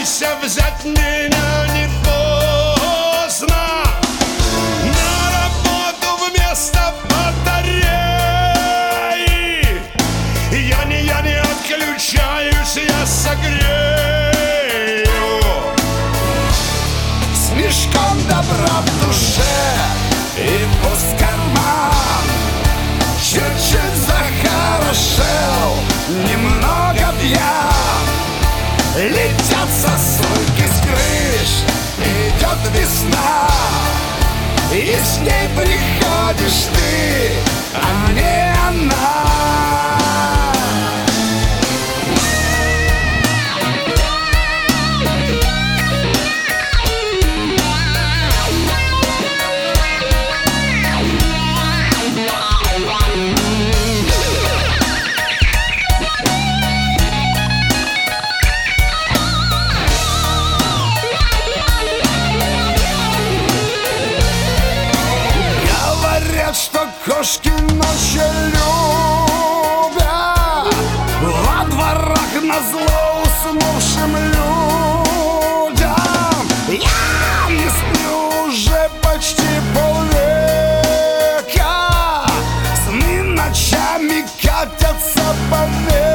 Постарайся взять меня, не поздно. На работу вместо батареи. Я не отключаюсь, я согрею. С мешком добра в душе и пуст карман. Чуть-чуть захорошел, немного пьян. Летят сосульки с крыш, идет весна, и с ней приходишь ты, а не она. Что кошки ночью любят во дворах назло уснувшим людям. Я не сплю уже почти полвека, сны ночами катятся по векам.